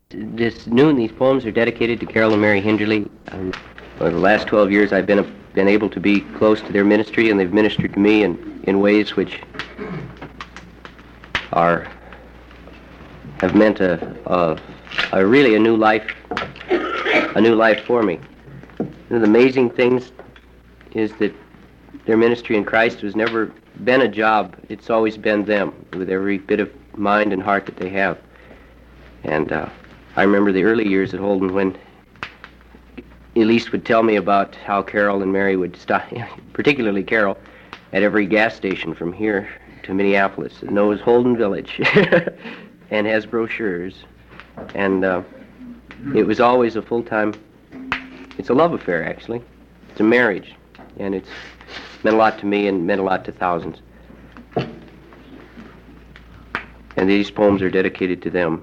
These poems are dedicated to Carol and Mary Hinderly. For the last 12 years, I've been able to be close to their ministry, and they've ministered to me in ways which have meant really a new life for me. One of the amazing things is that their ministry in Christ has never been a job. It's always been them, with every bit of mind and heart that they have. And I remember the early years at Holden when Elise would tell me about how Carol and Mary would stop, particularly Carol, at every gas station from here to Minneapolis. It knows Holden Village and has brochures. And it was always a full-time, it's a love affair, actually. It's a marriage. And it's meant a lot to me and meant a lot to thousands. And these poems are dedicated to them.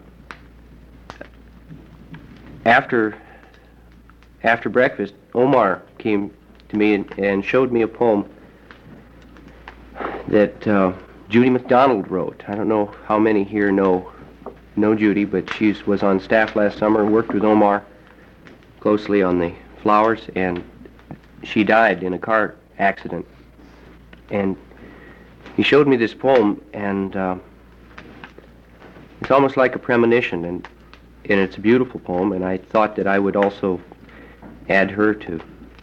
After breakfast, Omar came to me and showed me a poem that Judy McDonald wrote. I don't know how many here know Judy, but she was on staff last summer and worked with Omar closely on the flowers, and she died in a car accident. And he showed me this poem, and it's almost like a premonition, and it's a beautiful poem, and I thought that I would also add her to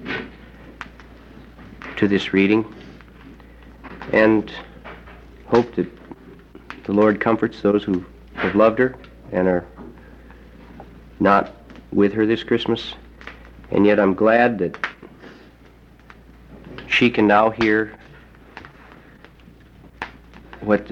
this reading, and hope that the Lord comforts those who have loved her and are not with her this Christmas. And yet I'm glad that she can now hear what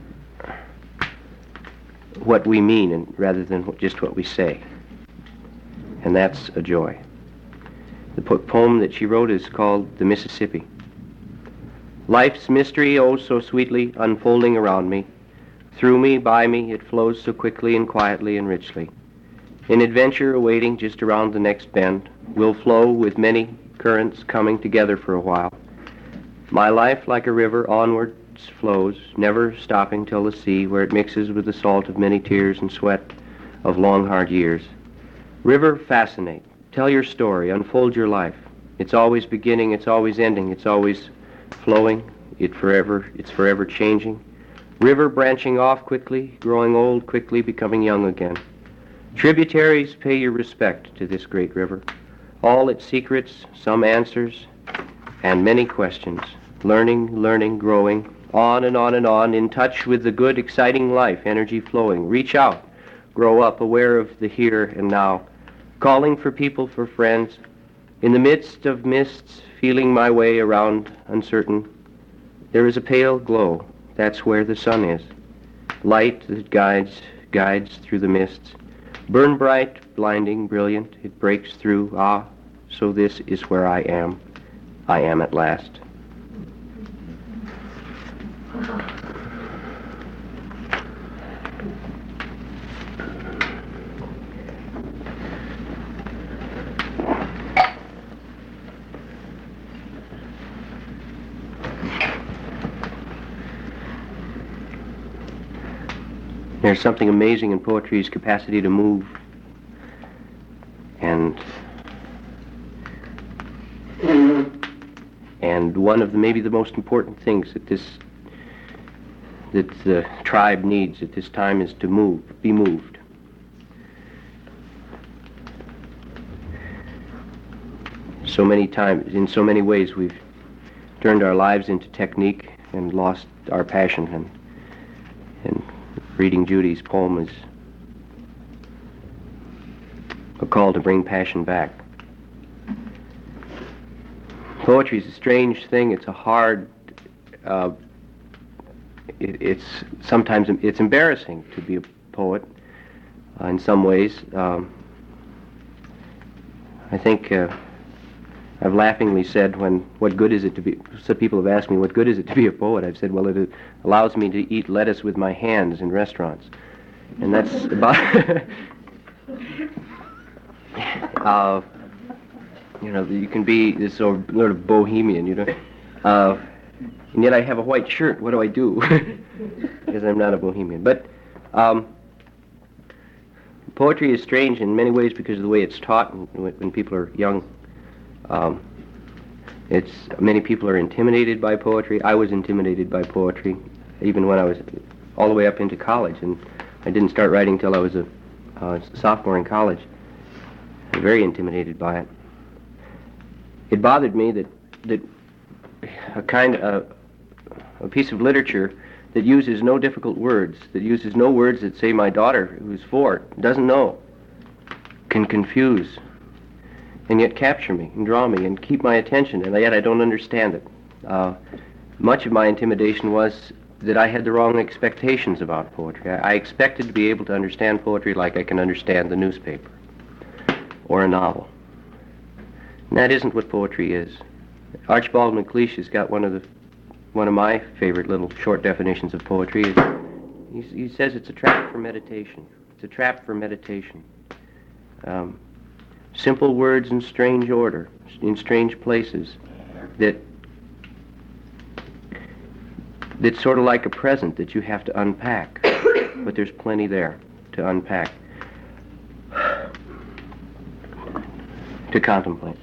we mean, and rather than just what we say. And that's a joy. The poem that she wrote is called The Mississippi. Life's mystery, oh so sweetly, unfolding around me. Through me, by me, it flows so quickly and quietly and richly. In adventure awaiting just around the next bend, will flow with many currents coming together for a while. My life like a river onwards flows, never stopping till the sea, where it mixes with the salt of many tears and sweat of long hard years. River, fascinate. Tell your story, unfold your life. It's always beginning, it's always ending, it's always flowing, it's forever changing. River branching off quickly, growing old quickly, becoming young again. Tributaries, pay your respect to this great river. All its secrets, some answers, and many questions. Learning, growing, on and on and on, in touch with the good, exciting life, energy flowing. Reach out, grow up, aware of the here and now. Calling for people, for friends. In the midst of mists, feeling my way around uncertain. There is a pale glow. That's where the sun is. Light that guides through the mists. Burn bright, blinding, brilliant. It breaks through. Ah, so this is where I am. I am at last. There's something amazing in poetry's capacity to move, and one of maybe the most important things that the tribe needs at this time is to be moved. So many times, in so many ways, we've turned our lives into technique and lost our passion, and reading Judy's poem is a call to bring passion back. Poetry is a strange thing. It's a hard, sometimes it's embarrassing to be a poet in some ways. I think I've laughingly said what good is it to be, some people have asked me, what good is it to be a poet? I've said, well, it allows me to eat lettuce with my hands in restaurants. And that's about, you can be this sort of bohemian, and yet I have a white shirt. What do I do? Because I'm not a bohemian. But Poetry is strange in many ways because of the way it's taught when people are young. Many people are intimidated by poetry. I was intimidated by poetry, even when I was all the way up into college, and I didn't start writing till I was a sophomore in college. I was very intimidated by it. It bothered me that a piece of literature that uses no difficult words, that uses no words that, say, my daughter, who's 4, doesn't know, can confuse, and yet capture me and draw me and keep my attention, and yet I don't understand it. Much of my intimidation was that I had the wrong expectations about poetry. I expected to be able to understand poetry like I can understand the newspaper or a novel. And that isn't what poetry is. Archibald MacLeish has got one of my favorite little short definitions of poetry. He says it's a trap for meditation. It's a trap for meditation. Simple words in strange order, in strange places, that's sort of like a present that you have to unpack, but there's plenty there to unpack, to contemplate.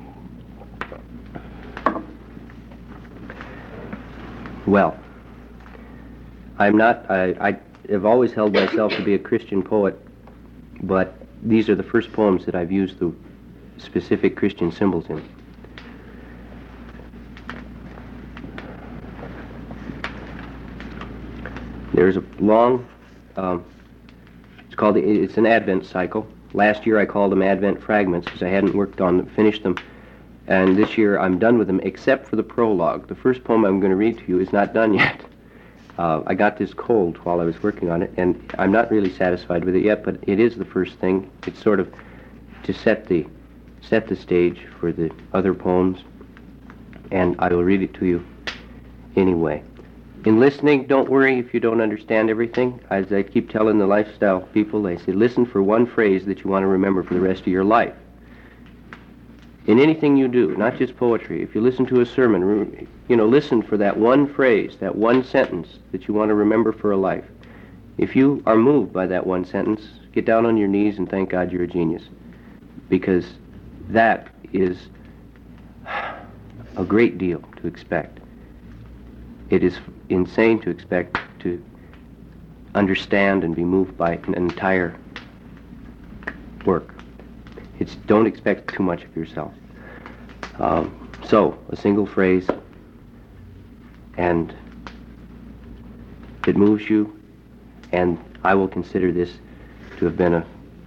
Well, I have always held myself to be a Christian poet, but these are the first poems that I've used the specific Christian symbols in. There's a long, it's an Advent cycle. Last year I called them Advent fragments because I hadn't finished them. And this year I'm done with them except for the prologue. The first poem I'm going to read to you is not done yet. I got this cold while I was working on it, and I'm not really satisfied with it yet, but it is the first thing. It's sort of to set the stage for the other poems, and I will read it to you anyway. In listening, don't worry if you don't understand everything. As I keep telling the lifestyle people, they say, listen for one phrase that you want to remember for the rest of your life. In anything you do, not just poetry, if you listen to a sermon, listen for that one phrase, that one sentence that you want to remember for a life. If you are moved by that one sentence, get down on your knees and thank God you're a genius, because that is a great deal to expect. It is insane to expect to understand and be moved by an entire work. Don't expect too much of yourself. So, a single phrase, and it moves you, and I will consider this to have been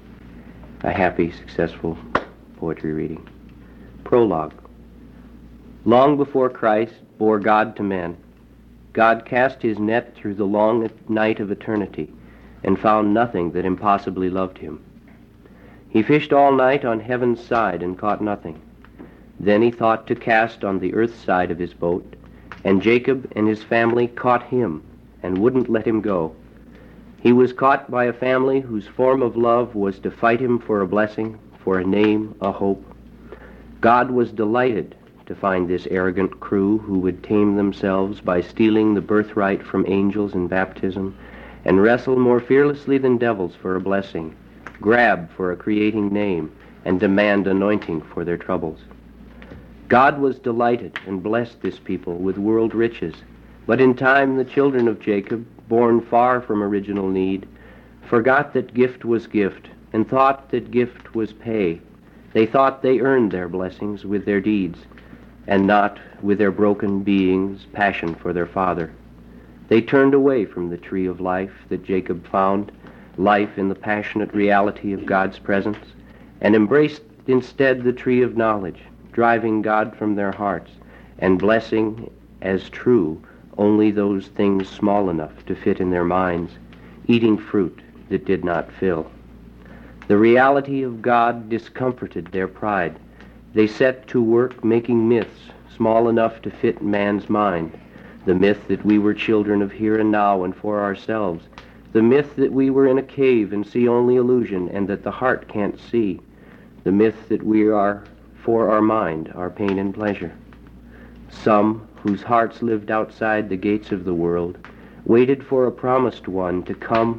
a happy, successful poetry reading. Prologue. Long before Christ bore God to men, God cast his net through the long night of eternity and found nothing that impossibly loved him. He fished all night on heaven's side and caught nothing. Then he thought to cast on the earth's side of his boat, and Jacob and his family caught him and wouldn't let him go. He was caught by a family whose form of love was to fight him for a blessing, for a name, a hope. God was delighted to find this arrogant crew who would tame themselves by stealing the birthright from angels in baptism and wrestle more fearlessly than devils for a blessing, grab for a creating name, and demand anointing for their troubles. God was delighted and blessed this people with world riches, but in time the children of Jacob, born far from original need, forgot that gift was gift and thought that gift was pay. They thought they earned their blessings with their deeds and not with their broken beings' passion for their father. They turned away from the tree of life that Jacob found, life in the passionate reality of God's presence, and embraced instead the tree of knowledge, driving God from their hearts and blessing as true only those things small enough to fit in their minds, eating fruit that did not fill. The reality of God discomforted their pride. They set to work making myths small enough to fit man's mind, the myth that we were children of here and now and for ourselves, the myth that we were in a cave and see only illusion and that the heart can't see, the myth that we are for our mind, our pain and pleasure. Some, whose hearts lived outside the gates of the world, waited for a promised one to come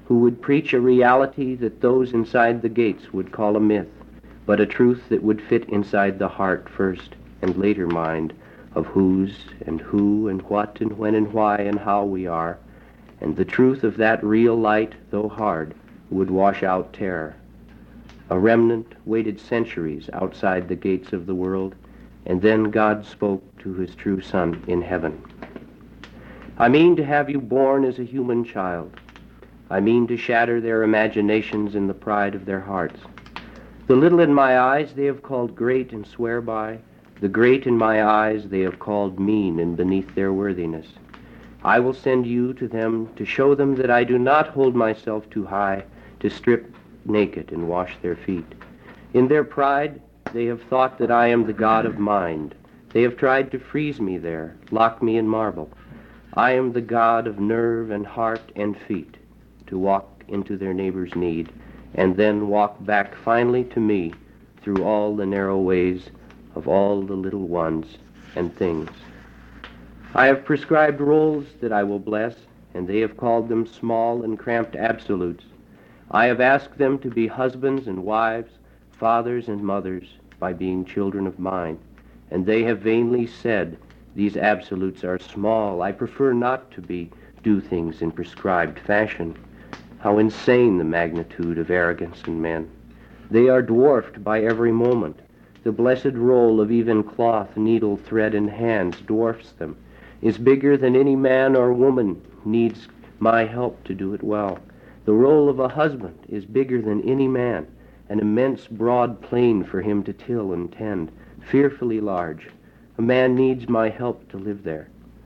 who would preach a reality that those inside the gates would call a myth, but a truth that would fit inside the heart first and later mind of whose and who and what and when and why and how we are, and the truth of that real light, though hard, would wash out terror. A remnant waited centuries outside the gates of the world, and then God spoke to his true Son in heaven. I mean to have you born as a human child. I mean to shatter their imaginations in the pride of their hearts. The little in my eyes they have called great and swear by. The great in my eyes they have called mean and beneath their worthiness. I will send you to them to show them that I do not hold myself too high to strip naked and wash their feet. In their pride, they have thought that I am the God of mind. They have tried to freeze me there, lock me in marble. I am the God of nerve and heart and feet, to walk into their neighbor's need, and then walk back finally to me through all the narrow ways of all the little ones and things. I have prescribed roles that I will bless, and they have called them small and cramped absolutes. I have asked them to be husbands and wives, fathers and mothers, by being children of mine, and they have vainly said, these absolutes are small. I prefer not to do things in prescribed fashion. How insane the magnitude of arrogance in men. They are dwarfed by every moment. The blessed roll of even cloth, needle, thread, and hands dwarfs them, is bigger than any man or woman needs my help to do it well. The role of a husband is bigger than any man, an immense broad plain for him to till and tend, fearfully large. A man needs my help to live there.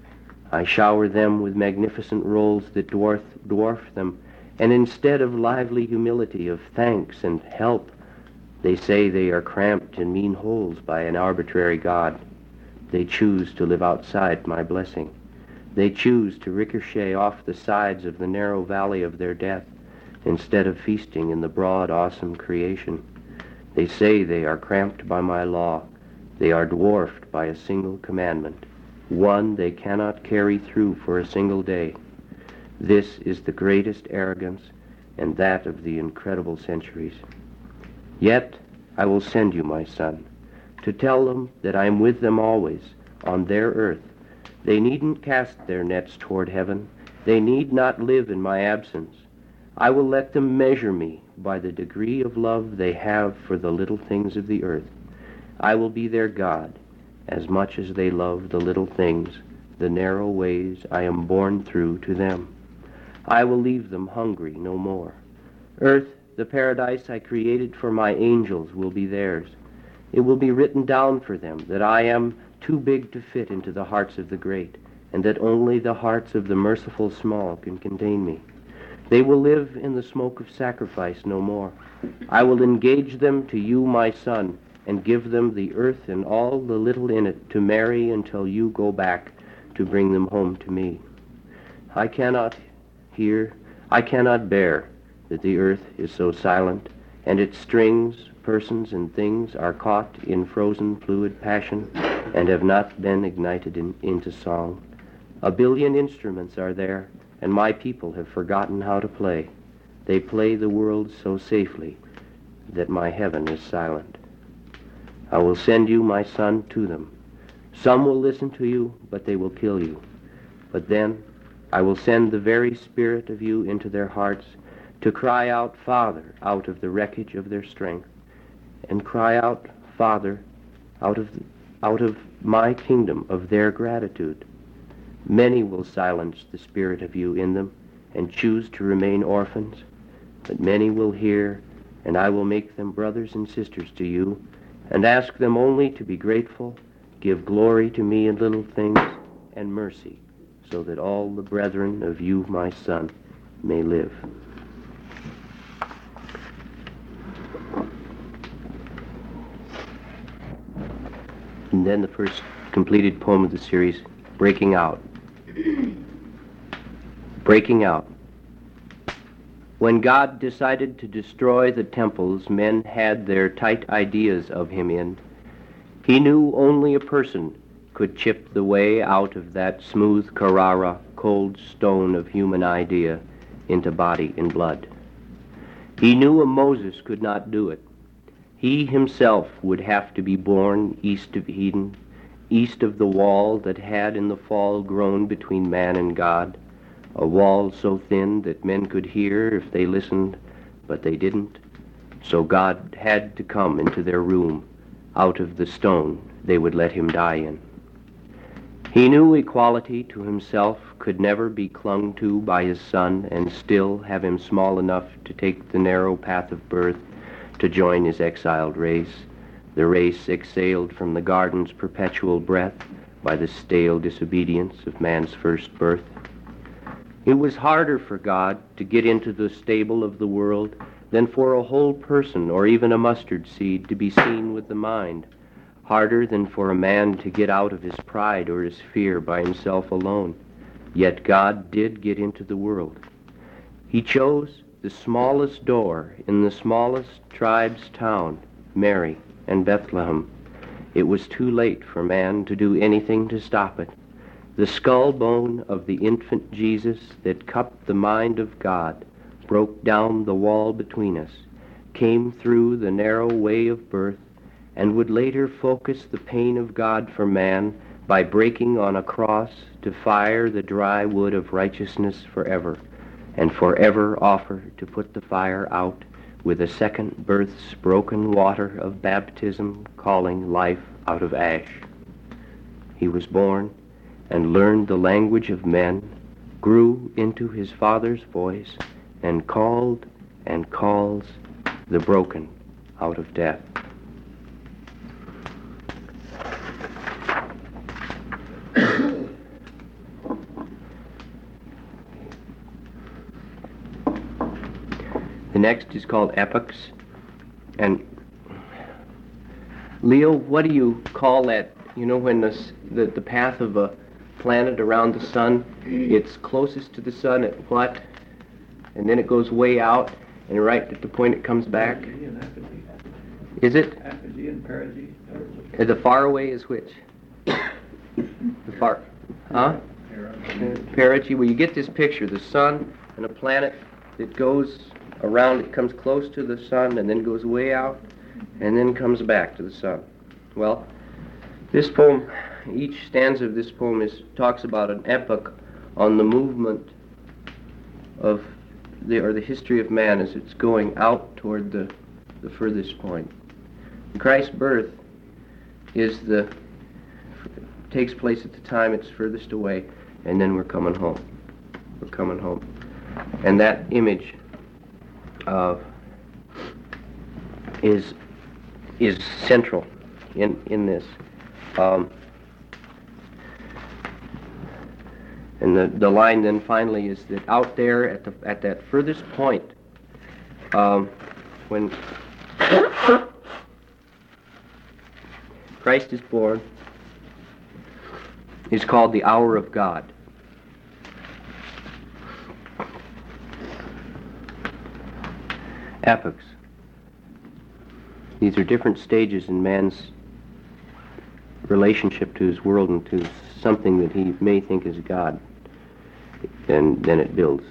I shower them with magnificent roles that dwarf them, and instead of lively humility, of thanks and help, they say they are cramped in mean holes by an arbitrary God. They choose to live outside my blessing. They choose to ricochet off the sides of the narrow valley of their death instead of feasting in the broad, awesome creation. They say they are cramped by my law. They are dwarfed by a single commandment, one they cannot carry through for a single day. This is the greatest arrogance, and that of the incredible centuries. Yet I will send you, my Son, to tell them that I am with them always, on their earth. They needn't cast their nets toward heaven. They need not live in my absence. I will let them measure me by the degree of love they have for the little things of the earth. I will be their God, as much as they love the little things, the narrow ways I am born through to them. I will leave them hungry no more. Earth, the paradise I created for my angels, will be theirs. It will be written down for them that I am too big to fit into the hearts of the great, and that only the hearts of the merciful small can contain me. They will live in the smoke of sacrifice no more. I will engage them to you, my Son, and give them the earth and all the little in it to marry until you go back to bring them home to me. I cannot bear that the earth is so silent, and its strings, persons, and things are caught in frozen fluid passion and have not been ignited into song. 1 billion instruments are there, and my people have forgotten how to play. They play the world so safely that my heaven is silent. I will send you, my Son, to them. Some will listen to you, but they will kill you. But then I will send the very spirit of you into their hearts to cry out, Father, out of the wreckage of their strength, and cry out, Father, out of my kingdom of their gratitude. Many will silence the spirit of you in them and choose to remain orphans, but many will hear, and I will make them brothers and sisters to you, and ask them only to be grateful, give glory to me in little things, and mercy, so that all the brethren of you, my Son, may live. And then the first completed poem of the series, Breaking Out. Breaking Out. When God decided to destroy the temples men had their tight ideas of him in, he knew only a person could chip the way out of that smooth Carrara, cold stone of human idea into body and blood. He knew a Moses could not do it. He himself would have to be born east of Eden, east of the wall that had in the fall grown between man and God, a wall so thin that men could hear if they listened, but they didn't. So God had to come into their room, out of the stone they would let him die in. He knew equality to himself could never be clung to by his son and still have him small enough to take the narrow path of birth to join his exiled race, the race exhaled from the garden's perpetual breath by the stale disobedience of man's first birth. It was harder for God to get into the stable of the world than for a whole person or even a mustard seed to be seen with the mind, harder than for a man to get out of his pride or his fear by himself alone. Yet God did get into the world. He chose the smallest door in the smallest tribe's town, Mary and Bethlehem. It was too late for man to do anything to stop it. The skull bone of the infant Jesus that cupped the mind of God broke down the wall between us, came through the narrow way of birth, and would later focus the pain of God for man by breaking on a cross to fire the dry wood of righteousness forever, and forever offer to put the fire out with a second birth's broken water of baptism calling life out of ash. He was born and learned the language of men, grew into his Father's voice, and called and calls the broken out of death. The next is called epochs. And Leo, what do you call that? You know, when the path of a planet around the sun, it's closest to the sun at what? And then it goes way out, and right at the point it comes back? Is it? Apogee and perigee. The far away is which? The far, huh? Perigee. Well, you get this picture, the sun and a planet that goes around, it comes close to the sun and then goes way out and then comes back to the sun. Well, this poem, each stanza of this poem talks about an epoch on the movement of the history of man as it's going out toward the furthest point. Christ's birth takes place at the time it's furthest away, and then we're coming home. We're coming home. And that image is central in this. And the line then finally is that out there at that furthest point, when Christ is born, is called the hour of God. Epochs. These are different stages in man's relationship to his world and to something that he may think is God. And then it builds.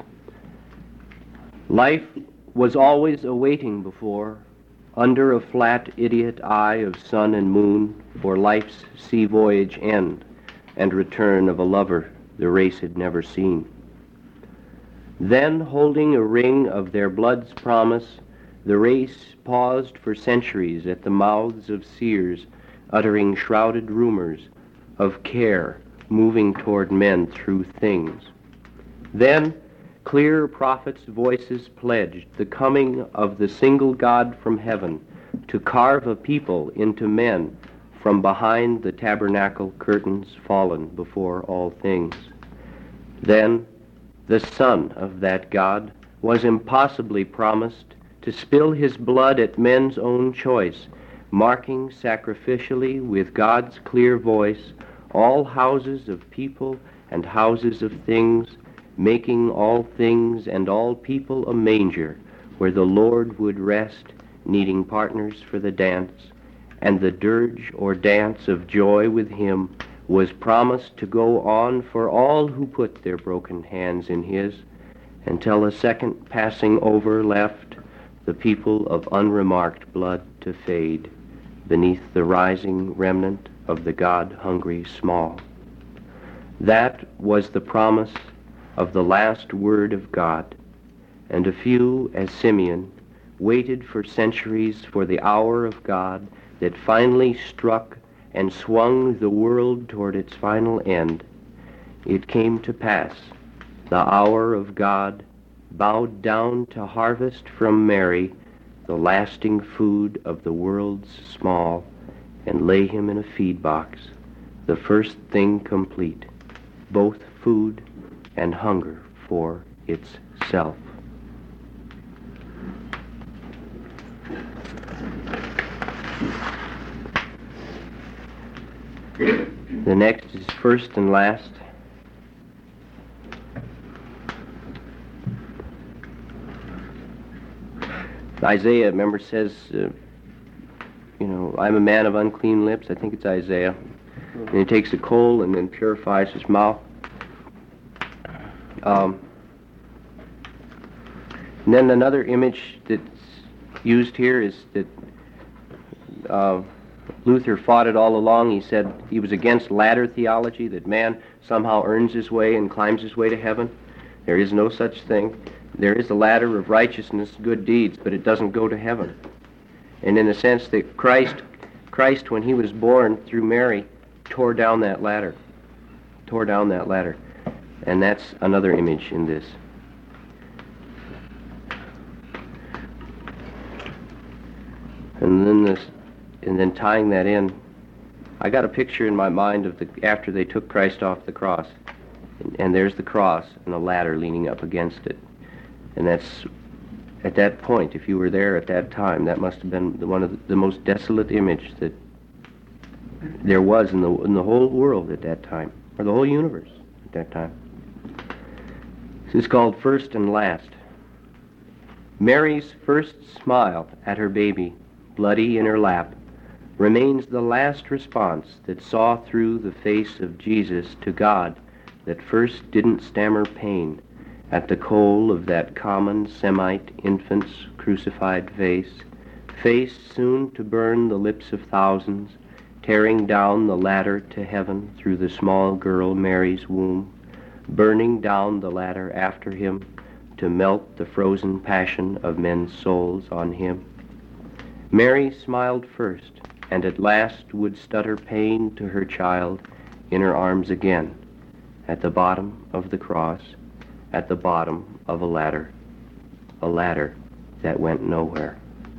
Life was always awaiting before, under a flat idiot eye of sun and moon, for life's sea voyage end and return of a lover the race had never seen. Then, holding a ring of their blood's promise, the race paused for centuries at the mouths of seers, uttering shrouded rumors of care moving toward men through things. Then, clear prophets' voices pledged the coming of the single God from heaven to carve a people into men from behind the tabernacle curtains fallen before all things. Then, the Son of that God was impossibly promised to spill his blood at men's own choice, marking sacrificially with God's clear voice all houses of people and houses of things, making all things and all people a manger where the Lord would rest, needing partners for the dance, and the dirge or dance of joy with him was promised to go on for all who put their broken hands in his, until a second passing over left the people of unremarked blood to fade beneath the rising remnant of the God-hungry small. That was the promise of the last word of God, and a few, as Simeon, waited for centuries for the hour of God that finally struck and swung the world toward its final end. It came to pass. The hour of God bowed down to harvest from Mary the lasting food of the world's small and lay him in a feed box, the first thing complete, both food and hunger for itself. The next is first and last. Isaiah, remember, says, I'm a man of unclean lips. I think it's Isaiah. And he takes a coal and then purifies his mouth. And then another image that's used here is that Luther fought it all along. He said he was against ladder theology, that man somehow earns his way and climbs his way to heaven. There is no such thing. There is a ladder of righteousness, good deeds, but it doesn't go to heaven. And in the sense that Christ, when he was born through Mary, tore down that ladder. And that's another image in this. And then tying that in, I got a picture in my mind of after they took Christ off the cross. And there's the cross and a ladder leaning up against it. And that's, at that point, if you were there at that time, that must have been one of the most desolate image that there was in the whole world at that time, or the whole universe at that time. This is called First and Last. Mary's first smile at her baby, bloody in her lap, remains the last response that saw through the face of Jesus to God that first didn't stammer pain at the coal of that common Semite infant's crucified face soon to burn the lips of thousands, tearing down the ladder to heaven through the small girl Mary's womb, burning down the ladder after him to melt the frozen passion of men's souls on him. Mary smiled first, and at last would stutter pain to her child in her arms again, at the bottom of the cross, at the bottom of a ladder that went nowhere.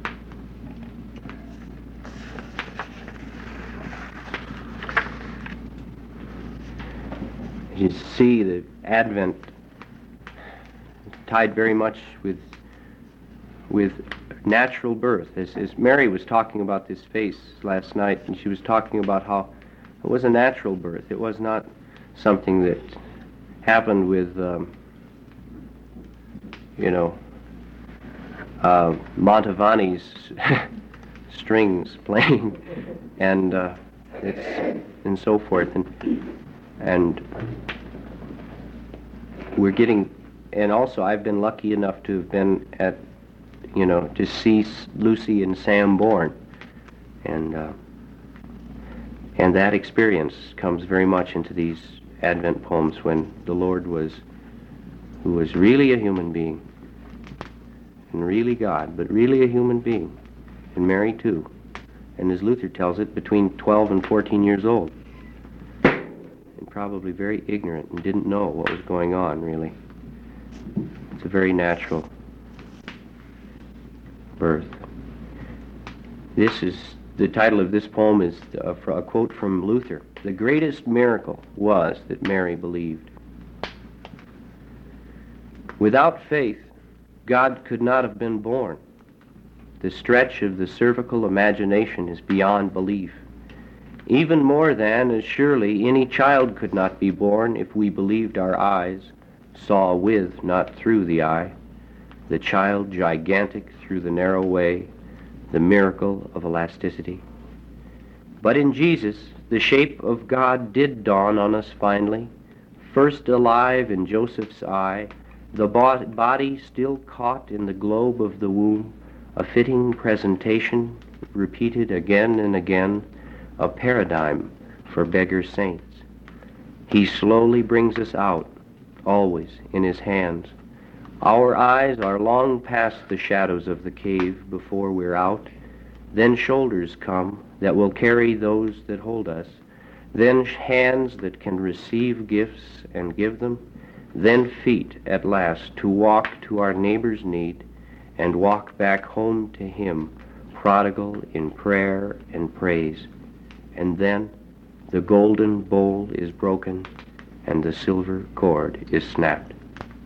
You see the Advent tied very much with natural birth. As Mary was talking about this face last night, and she was talking about how it was a natural birth. It was not something that happened with Montevani's strings playing and so forth, and we're getting, and also I've been lucky enough to have been at, to see Lucy and Sam born, and that experience comes very much into these Advent poems when the Lord who was really a human being, and really God, but really a human being, and Mary too, and as Luther tells it, between 12 and 14 years old, and probably very ignorant and didn't know what was going on, really. It's a very natural birth. The title of this poem is a quote from Luther. The greatest miracle was that Mary believed. Without faith, God could not have been born. The stretch of the cervical imagination is beyond belief. Even more than, as surely, any child could not be born if we believed our eyes saw with, not through the eye, the child gigantic through the narrow way, the miracle of elasticity. But in Jesus, the shape of God did dawn on us finally, first alive in Joseph's eye, the body still caught in the globe of the womb, a fitting presentation, repeated again and again, a paradigm for beggar saints. He slowly brings us out, always in his hands. Our eyes are long past the shadows of the cave before we're out. Then shoulders come that will carry those that hold us. Then hands that can receive gifts and give them. Then feet at last to walk to our neighbor's need and walk back home to him, prodigal in prayer and praise. And then the golden bowl is broken and the silver cord is snapped.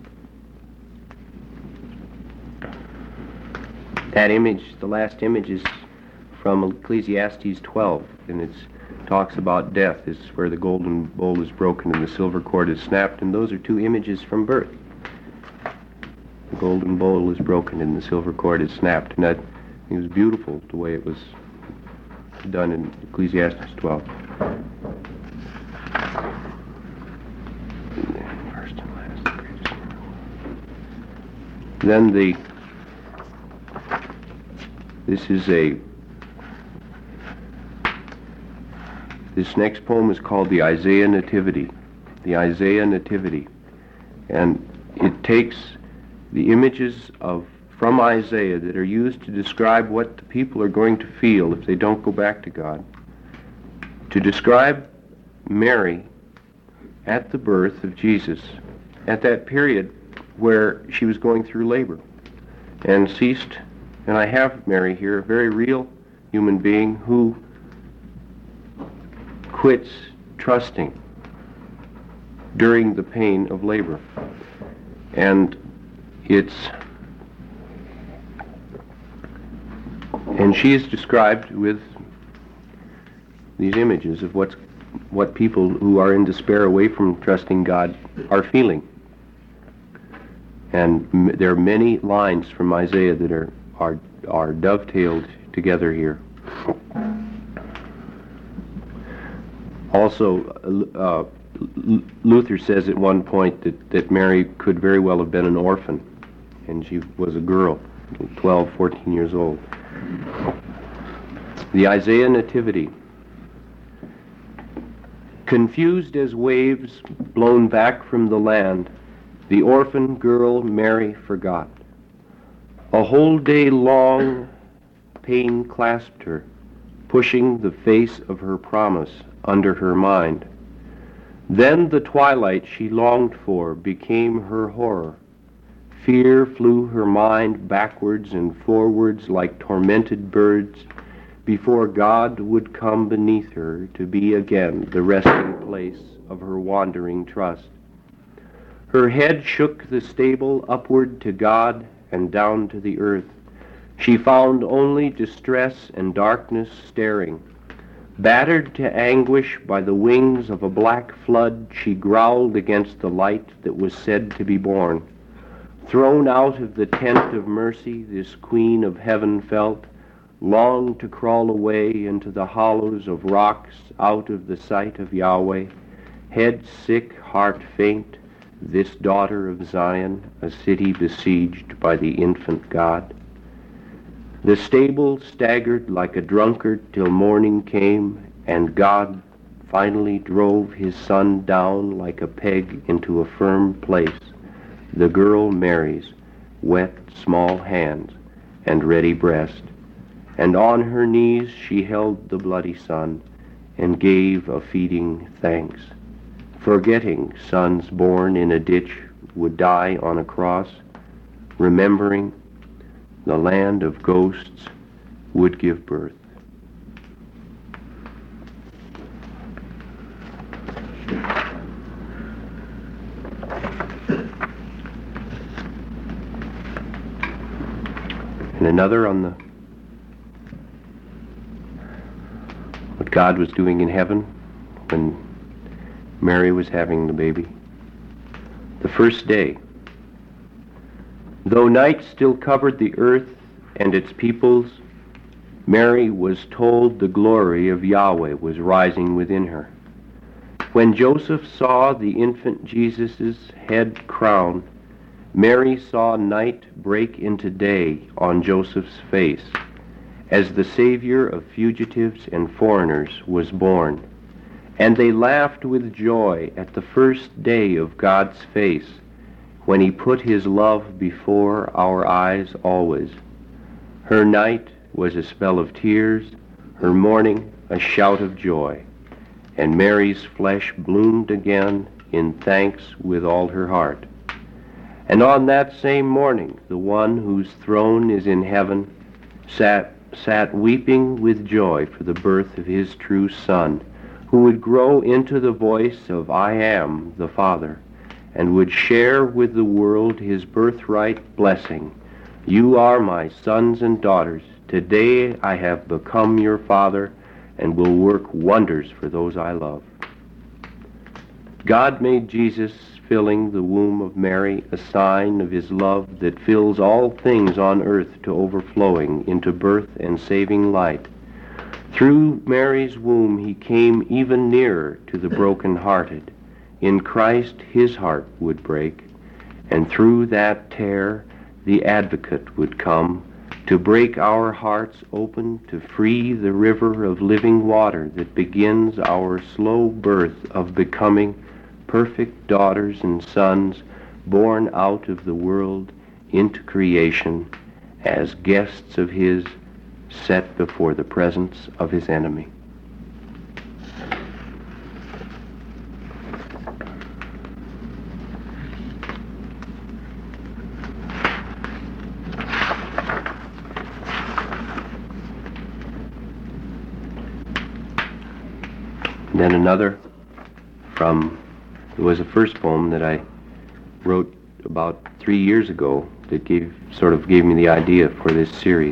That image, the last image, is from Ecclesiastes 12, and it talks about death. It's where the golden bowl is broken and the silver cord is snapped, and those are two images from birth. The golden bowl is broken and the silver cord is snapped, and that, it was beautiful the way it was done in Ecclesiastes 12. First and last, the greatest. Then this next poem is called the Isaiah Nativity. The Isaiah Nativity. And it takes the images from Isaiah that are used to describe what the people are going to feel if they don't go back to God, to describe Mary at the birth of Jesus, at that period where she was going through labor and ceased. And I have Mary here, a very real human being who quits trusting during the pain of labor. And she is described with these images of what people who are in despair away from trusting God are feeling. And there are many lines from Isaiah that are dovetailed together here. Also, Luther says at one point that Mary could very well have been an orphan, and she was a girl, 12, 14 years old. The Isaiah Nativity. Confused as waves blown back from the land, the orphan girl Mary forgot. A whole day long pain clasped her, pushing the face of her promise under her mind. Then the twilight she longed for became her horror. Fear flew her mind backwards and forwards like tormented birds before God would come beneath her to be again the resting place of her wandering trust. Her head shook the stable upward to God and down to the earth. She found only distress and darkness staring. Battered to anguish by the wings of a black flood, she growled against the light that was said to be born. Thrown out of the tent of mercy, this queen of heaven felt, longed to crawl away into the hollows of rocks out of the sight of Yahweh. Head sick, heart faint, this daughter of Zion, a city besieged by the infant God. The stable staggered like a drunkard till morning came, and God finally drove his son down like a peg into a firm place. The girl Mary's wet small hands and ready breast, and on her knees she held the bloody son and gave a feeding thanks, forgetting sons born in a ditch would die on a cross, remembering the land of ghosts would give birth. And another on what God was doing in heaven when Mary was having the baby. The first day. Though night still covered the earth and its peoples, Mary was told the glory of Yahweh was rising within her. When Joseph saw the infant Jesus' head crowned Mary saw night break into day on Joseph's face, as the Savior of fugitives and foreigners was born. And they laughed with joy at the first day of God's face, when he put his love before our eyes always. Her night was a spell of tears, her morning a shout of joy, and Mary's flesh bloomed again in thanks with all her heart. And on that same morning, the one whose throne is in heaven sat weeping with joy for the birth of his true Son, who would grow into the voice of I am the Father, and would share with the world his birthright blessing. You are my sons and daughters. Today I have become your father, and will work wonders for those I love. God made Jesus, filling the womb of Mary, a sign of his love that fills all things on earth to overflowing into birth and saving light. Through Mary's womb he came even nearer to the broken-hearted. In Christ his heart would break, and through that tear the advocate would come to break our hearts open, to free the river of living water that begins our slow birth of becoming perfect daughters and sons, born out of the world into creation as guests of his, set before the presence of his enemy. Then another it was a first poem that I wrote about 3 years ago that gave me the idea for this series.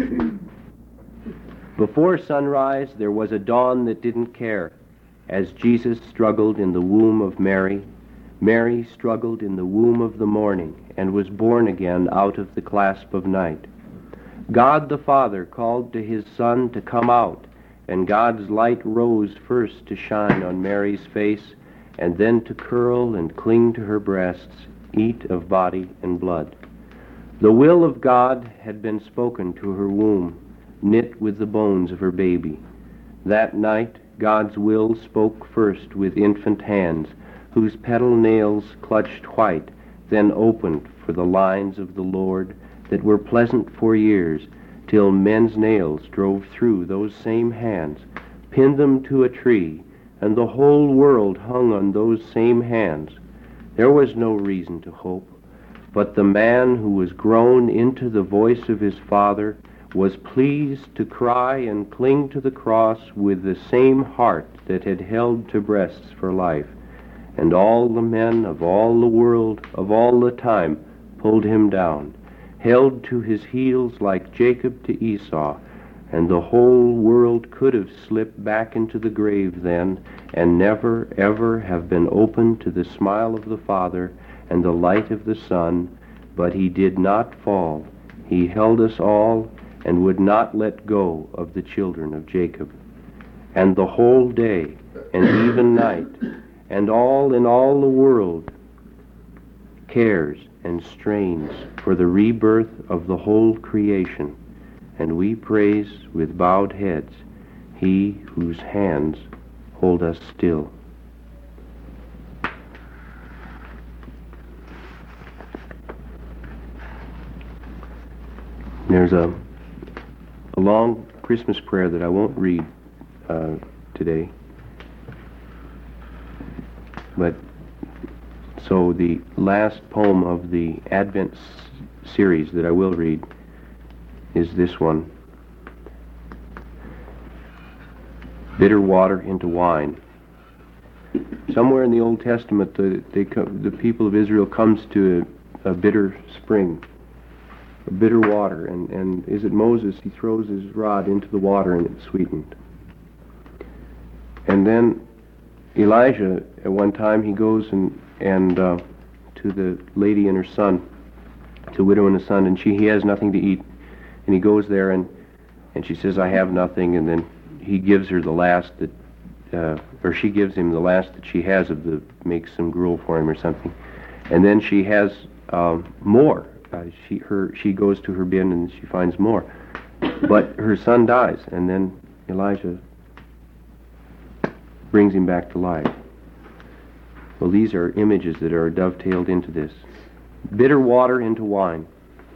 Before sunrise there was a dawn that didn't care. As Jesus struggled in the womb of Mary, Mary struggled in the womb of the morning and was born again out of the clasp of night. God the Father called to his Son to come out, and God's light rose first to shine on Mary's face, and then to curl and cling to her breasts, eat of body and blood. The will of God had been spoken to her womb, knit with the bones of her baby. That night, God's will spoke first with infant hands, whose petal nails clutched white, then opened for the lines of the Lord that were pleasant for years, till men's nails drove through those same hands, pinned them to a tree, and the whole world hung on those same hands. There was no reason to hope, but the man who was grown into the voice of his Father was pleased to cry and cling to the cross with the same heart that had held to breasts for life. And all the men of all the world, of all the time, pulled him down, held to his heels like Jacob to Esau, and the whole world could have slipped back into the grave then, and never, ever have been open to the smile of the Father and the light of the Son, but he did not fall. He held us all and would not let go of the children of Jacob. And the whole day, and even night, and all in all the world, cares and strains for the rebirth of the whole creation, and we praise with bowed heads he whose hands hold us still. There's a long Christmas prayer that I won't read today, but so the last poem of the Advent series that I will read is this one, Bitter Water into Wine. Somewhere in the Old Testament, the people of Israel comes to a bitter spring, a bitter water, and is it Moses? He throws his rod into the water and it's sweetened. And then Elijah, at one time, he goes and to the lady and her son, the widow and the son, and he has nothing to eat. And he goes there and she says, I have nothing, and then he gives her the last or she gives him the last that she has makes some gruel for him or something. And then she has more. She goes to her bin and she finds more. But her son dies, and then Elijah brings him back to life. Well, these are images that are dovetailed into this. Bitter water into wine.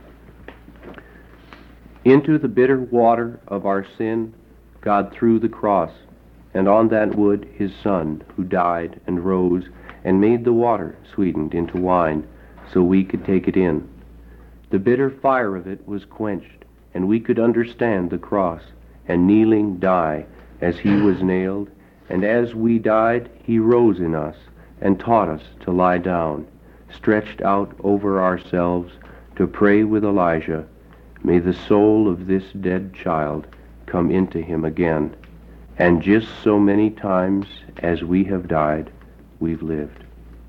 Into the bitter water of our sin, God threw the cross, and on that wood his Son, who died and rose and made the water sweetened into wine, so we could take it in. The bitter fire of it was quenched, and we could understand the cross, and kneeling die as he was nailed, and as we died, he rose in us, and taught us to lie down, stretched out over ourselves, to pray with Elijah, may the soul of this dead child come into him again. And just so many times as we have died, we've lived.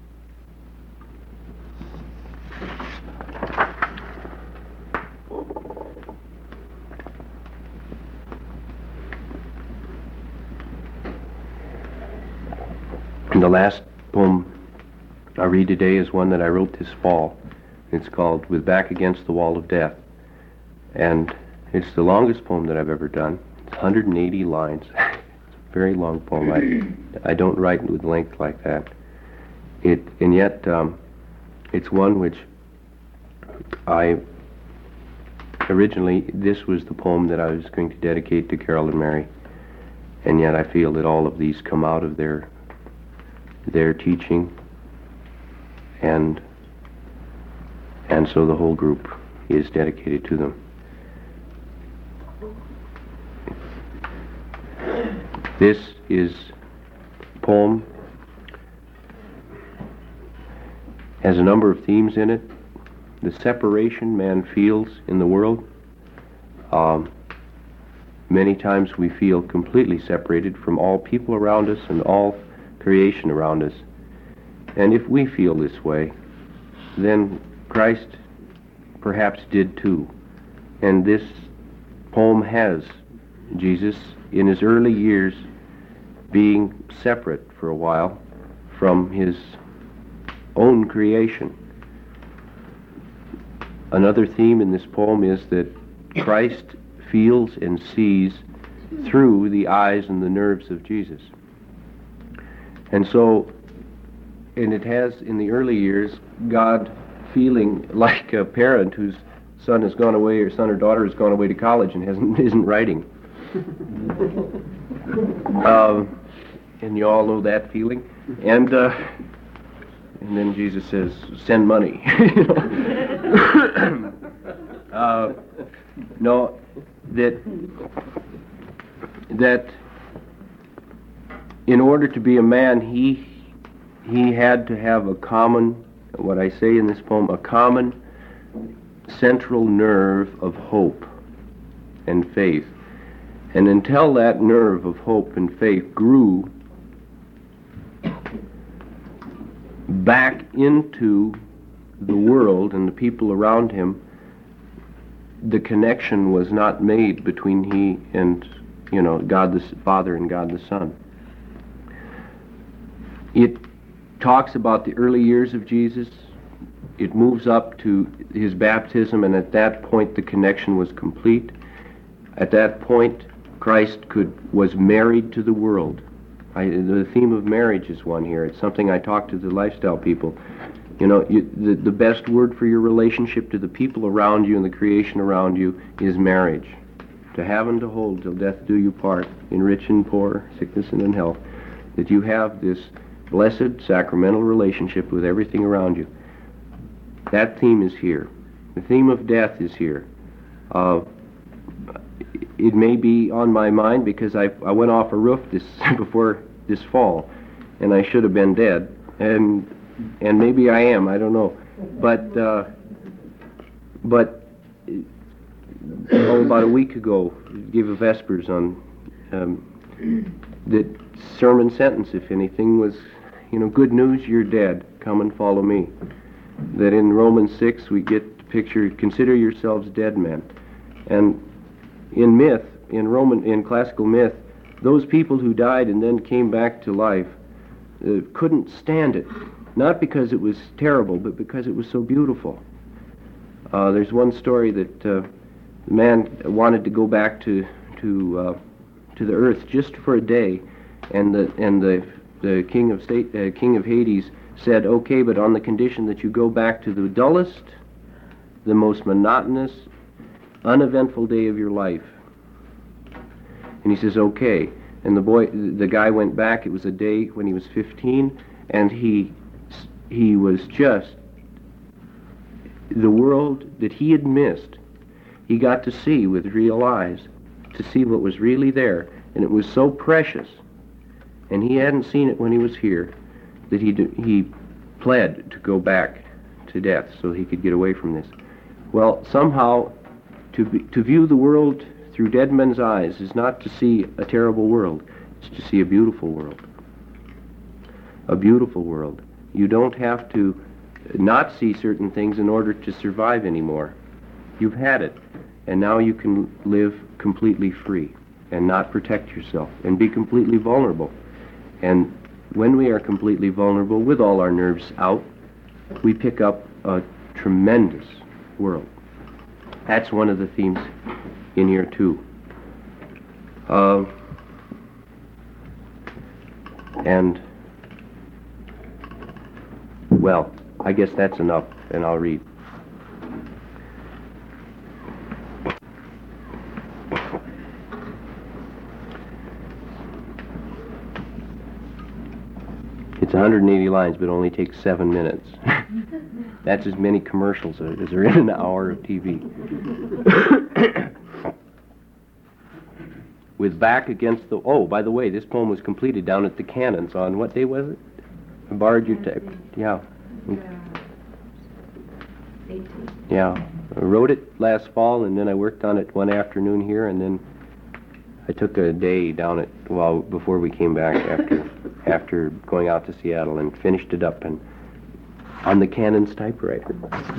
And the last poem I read today is one that I wrote this fall. It's called With Back Against the Wall of Death. And it's the longest poem that I've ever done. It's 180 lines. It's a very long poem. I don't write with length like that. And yet, it's one which originally, this was the poem that I was going to dedicate to Carol and Mary. And yet I feel that all of these come out of their teaching, and so the whole group is dedicated to them. This is a poem, has a number of themes in it. The separation man feels in the world. Many times we feel completely separated from all people around us and all creation around us. And if we feel this way, then Christ perhaps did too. And this poem has Jesus in his early years being separate for a while from his own creation. Another theme in this poem is that Christ feels and sees through the eyes and the nerves of Jesus. And so, and it has in the early years, God feeling like a parent whose son has gone away, or son or daughter has gone away to college and isn't writing. And you all know that feeling. And then Jesus says, "Send money." No, that in order to be a man, he had to have a common, what I say in this poem, a common central nerve of hope and faith. And until that nerve of hope and faith grew back into the world and the people around him, the connection was not made between he and, God the Father and God the Son. It talks about the early years of Jesus. It moves up to his baptism, and at that point the connection was complete. At that point, Christ was married to the world. The theme of marriage is one here. It's something I talk to the lifestyle people. The best word for your relationship to the people around you and the creation around you is marriage. To have and to hold till death do you part, in rich and poor, sickness and in health. That you have this blessed sacramental relationship with everything around you. That theme is here. The theme of death is here. It may be on my mind because I went off a roof before this fall, and I should have been dead, and maybe I am. I don't know, but about a week ago, gave a Vespers on the sermon sentence, if anything, was, good news, you're dead. Come and follow me. That in Romans 6 we get the picture, consider yourselves dead men. And in myth, in classical myth, those people who died and then came back to life couldn't stand it. not because it was terrible, but because it was so beautiful. There's one story that the man wanted to go back to the earth just for a day, and the king of Hades said, "Okay, but on the condition that you go back to the dullest, the most monotonous, uneventful day of your life." And he says, "Okay." And the guy went back. It was a day when he was 15, and he was just, the world that he had missed, he got to see with real eyes, to see what was really there, and it was so precious. And he hadn't seen it when he was here, that he pled to go back to death so he could get away from this. Well, somehow, to view the world through dead men's eyes is not to see a terrible world. It's to see a beautiful world. A beautiful world. You don't have to not see certain things in order to survive anymore. You've had it, and now you can live completely free and not protect yourself and be completely vulnerable. And when we are completely vulnerable, with all our nerves out, we pick up a tremendous world. That's one of the themes in here too. And, well, I guess that's enough, and I'll read. It's 180 lines, but it only takes 7 minutes. That's as many commercials as are in an hour of TV. With back against the... Oh, by the way, this poem was completed down at the Cannons on what day was it? I borrowed your tape. Yeah. Yeah. I wrote it last fall, and then I worked on it one afternoon here, and then I took a day down at... Well, before we came back after going out to Seattle, and finished it up and on the Cannons typewriter.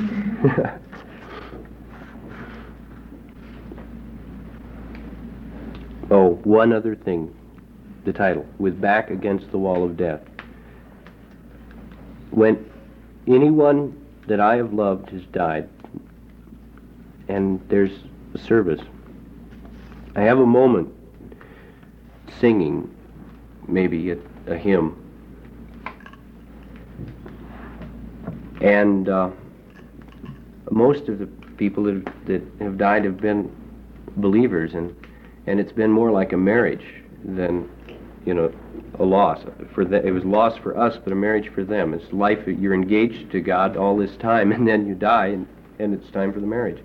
Oh, one other thing. The title, With Back Against the Wall of Death. When anyone that I have loved has died, and there's a service, I have a moment singing maybe a hymn. And most of the people that have died have been believers, and it's been more like a marriage than, a loss. It was loss for us, but a marriage for them. It's life. You're engaged to God all this time, and then you die, and it's time for the marriage.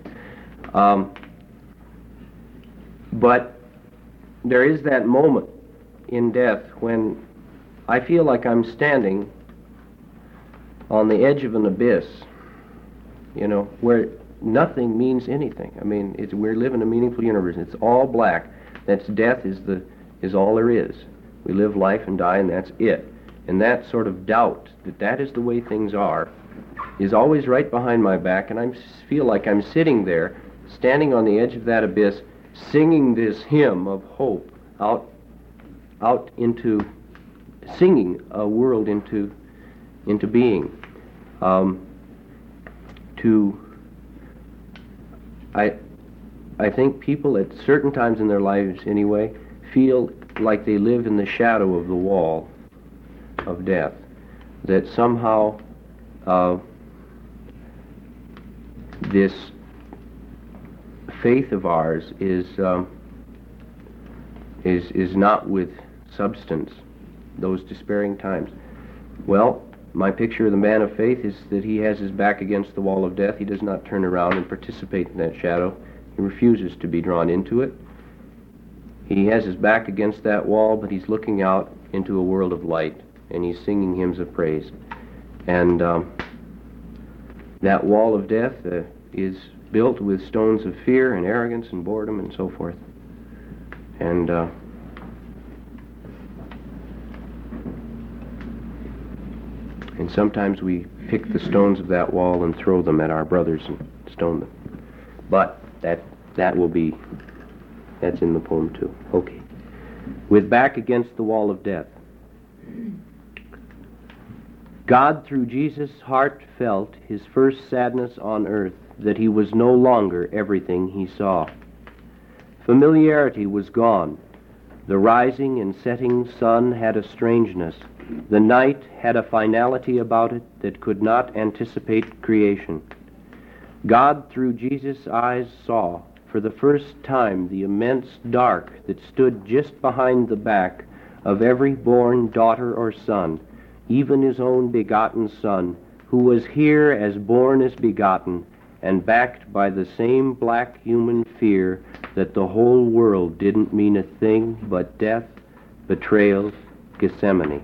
But there is that moment in death when I feel like I'm standing on the edge of an abyss, where nothing means anything. I mean, we're living a meaningful universe. It's all black. That's death is all there is. We live life and die, and that's it. And that sort of doubt that is the way things are is always right behind my back, and I feel like I'm sitting there, standing on the edge of that abyss, singing this hymn of hope out into, singing a world into being. I think people at certain times in their lives anyway feel like they live in the shadow of the wall of death, that somehow this faith of ours is not with substance, those despairing times. Well, my picture of the man of faith is that he has his back against the wall of death. He does not turn around and participate in that shadow. He refuses to be drawn into it. He has his back against that wall, but he's looking out into a world of light, and he's singing hymns of praise. And that wall of death is built with stones of fear and arrogance and boredom and so forth. And sometimes we pick the stones of that wall and throw them at our brothers and stone them. But that's in the poem too. Okay. With back against the wall of death. God through Jesus' heart felt his first sadness on earth, that he was no longer everything he saw. Familiarity was gone. The rising and setting sun had a strangeness. The night had a finality about it that could not anticipate creation. God through Jesus' eyes saw, for the first time, the immense dark that stood just behind the back of every born daughter or son, even his own begotten Son, who was here as born as begotten, and backed by the same black human fear that the whole world didn't mean a thing but death, betrayal, Gethsemane.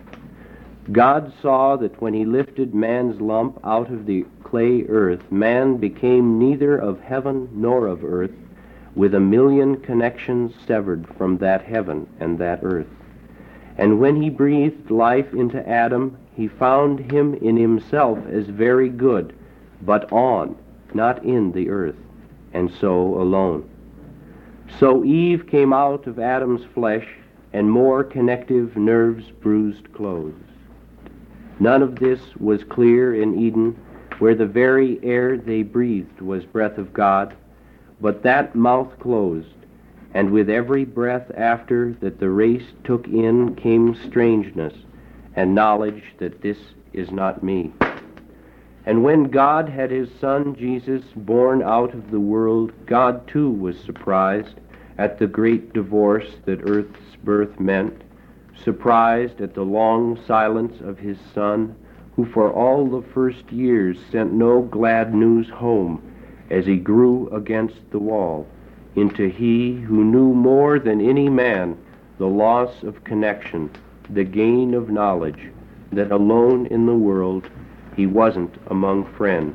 God saw that when he lifted man's lump out of the clay earth, man became neither of heaven nor of earth, with a million connections severed from that heaven and that earth. And when he breathed life into Adam, he found him in himself as very good, but on, not in the earth, and so alone. So Eve came out of Adam's flesh, and more connective nerves bruised clothes. None of this was clear in Eden, where the very air they breathed was breath of God, but that mouth closed, and with every breath after that the race took in came strangeness and knowledge that this is not me. And when God had his Son Jesus born out of the world, God too was surprised at the great divorce that earth's birth meant, surprised at the long silence of his Son, who for all the first years sent no glad news home as he grew against the wall, into he who knew more than any man the loss of connection, the gain of knowledge, that alone in the world he wasn't among friends.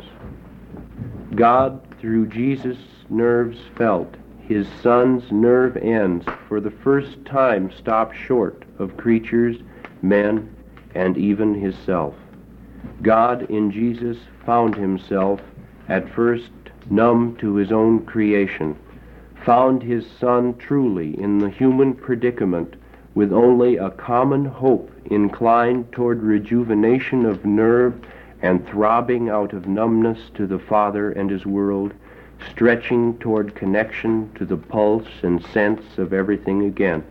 God through Jesus' nerves felt his Son's nerve ends for the first time stop short of creatures, men, and even himself. God in Jesus found himself at first numb to his own creation, found his Son truly in the human predicament with only a common hope inclined toward rejuvenation of nerve and throbbing out of numbness to the Father and his world, stretching toward connection to the pulse and sense of everything again.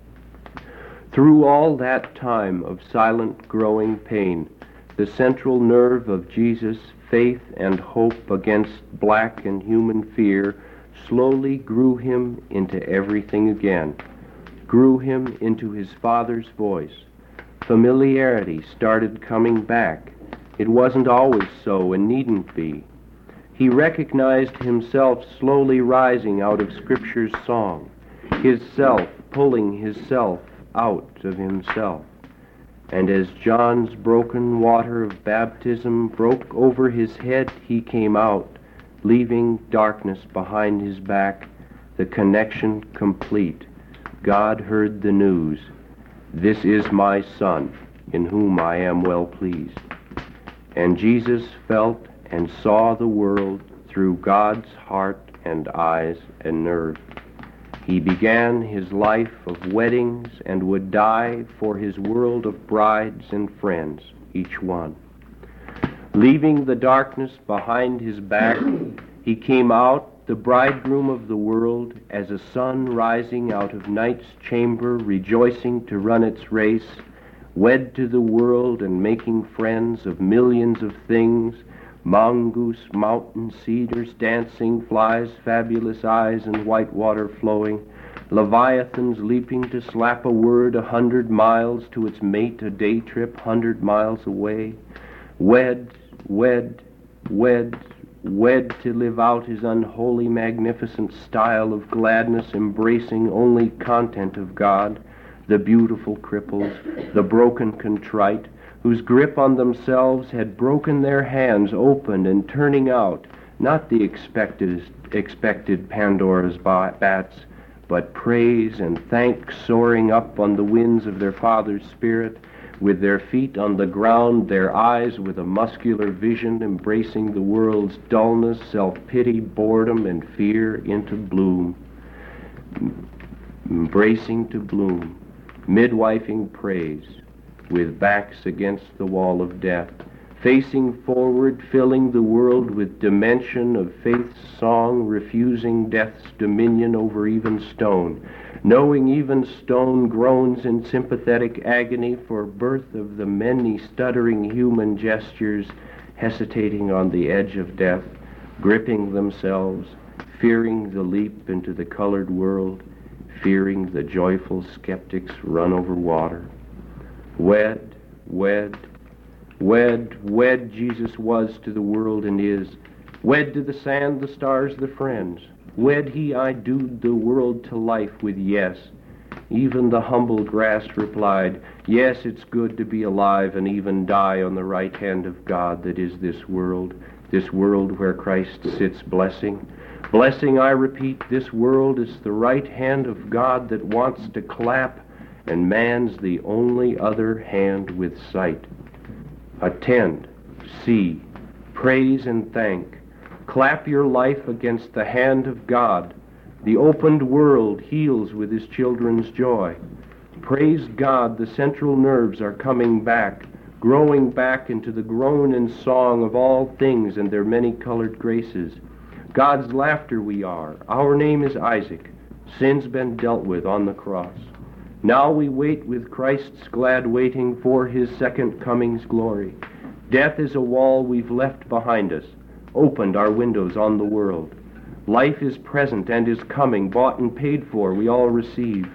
Through all that time of silent growing pain, the central nerve of Jesus' faith and hope against black and human fear slowly grew him into everything again, grew him into his Father's voice. Familiarity started coming back. It wasn't always so and needn't be. He recognized himself slowly rising out of Scripture's song, his self pulling his self out of himself. And as John's broken water of baptism broke over his head, he came out, leaving darkness behind his back, the connection complete. God heard the news, "This is my Son, in whom I am well pleased." And Jesus felt and saw the world through God's heart and eyes and nerve. He began his life of weddings and would die for his world of brides and friends, each one. Leaving the darkness behind his back, he came out, the bridegroom of the world, as a sun rising out of night's chamber, rejoicing to run its race, wed to the world and making friends of millions of things, mongoose, mountain cedars, dancing flies, fabulous eyes, and white water flowing, leviathans leaping to slap a word 100 miles to its mate a day trip 100 miles away, wed, wed, wed, wed to live out his unholy, magnificent style of gladness, embracing only content of God, the beautiful cripples, the broken contrite, whose grip on themselves had broken their hands open and turning out, not the expected Pandora's bats, but praise and thanks soaring up on the winds of their Father's Spirit, with their feet on the ground, their eyes with a muscular vision embracing the world's dullness, self-pity, boredom, and fear into bloom, embracing to bloom, midwifing praise, with backs against the wall of death, facing forward, filling the world with dimension of faith's song, refusing death's dominion over even stone, knowing even stone groans in sympathetic agony for birth of the many stuttering human gestures, hesitating on the edge of death, gripping themselves, fearing the leap into the colored world, fearing the joyful skeptics run over water. Wed, wed, wed, wed Jesus was to the world and is. Wed to the sand, the stars, the friends. Wed he I doed the world to life with yes. Even the humble grass replied, yes, it's good to be alive and even die on the right hand of God that is this world where Christ sits blessing. Blessing, I repeat, this world is the right hand of God that wants to clap, and man's the only other hand with sight. Attend, see, praise and thank. Clap your life against the hand of God. The opened world heals with his children's joy. Praise God, the central nerves are coming back, growing back into the groan and song of all things and their many-colored graces. God's laughter we are. Our name is Isaac. Sin's been dealt with on the cross. Now we wait with Christ's glad waiting for his second coming's glory. Death is a wall we've left behind us, opened our windows on the world. Life is present and is coming, bought and paid for, we all receive.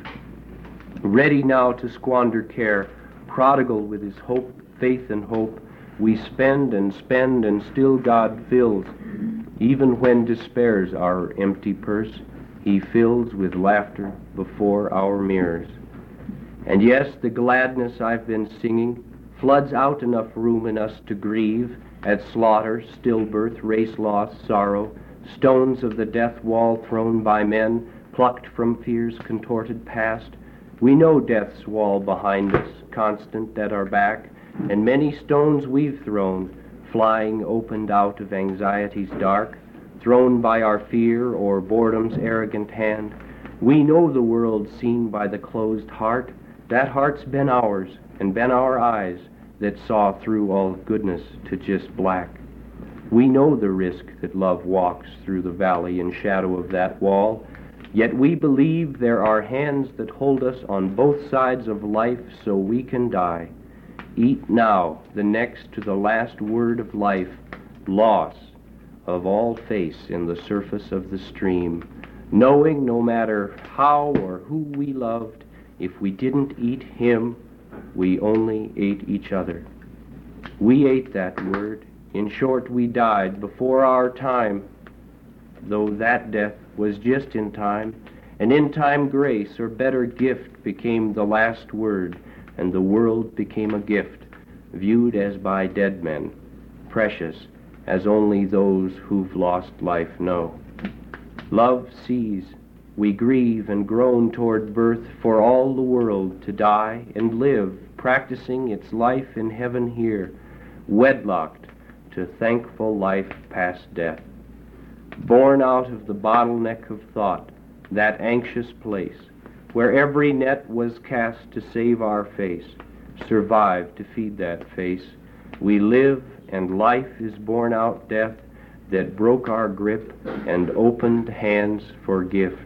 Ready now to squander care, prodigal with his hope, faith and hope, we spend and still God fills. Even when despairs our empty purse, he fills with laughter before our mirrors. And yes, the gladness I've been singing floods out enough room in us to grieve at slaughter, stillbirth, race loss, sorrow, stones of the death wall thrown by men, plucked from fear's contorted past. We know death's wall behind us, constant at our back, and many stones we've thrown, flying opened out of anxiety's dark, thrown by our fear or boredom's arrogant hand. We know the world seen by the closed heart. That heart's been ours, and been our eyes that saw through all goodness to just black. We know the risk that love walks through the valley and shadow of that wall, yet we believe there are hands that hold us on both sides of life so we can die. Eat now the next to the last word of life, loss of all face in the surface of the stream, knowing no matter how or who we loved, if we didn't eat him, we only ate each other. We ate that word. In short, we died before our time, though that death was just in time, and in time grace or better gift became the last word, and the world became a gift, viewed as by dead men, precious as only those who've lost life know. Love sees, we grieve and groan toward birth for all the world to die and live, practicing its life in heaven here, wedlocked to thankful life past death. Born out of the bottleneck of thought, that anxious place, where every net was cast to save our face, survive to feed that face. We live, and life is borne out death that broke our grip and opened hands for gift.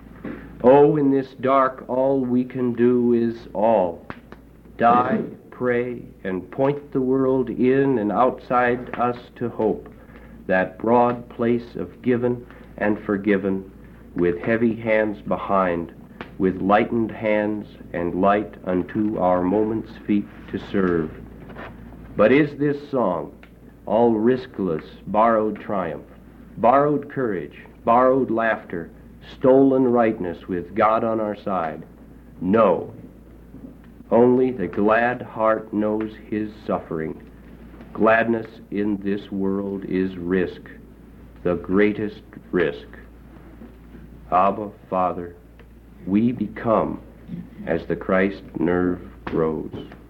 Oh, in this dark, all we can do is all. Die, pray, and point the world in and outside us to hope, that broad place of given and forgiven, with heavy hands behind, with lightened hands and light unto our moment's feet to serve. But is this song all riskless, borrowed triumph, borrowed courage, borrowed laughter, stolen rightness with God on our side? No. Only the glad heart knows his suffering. Gladness in this world is risk, the greatest risk. Abba, Father, we become as the Christ nerve grows.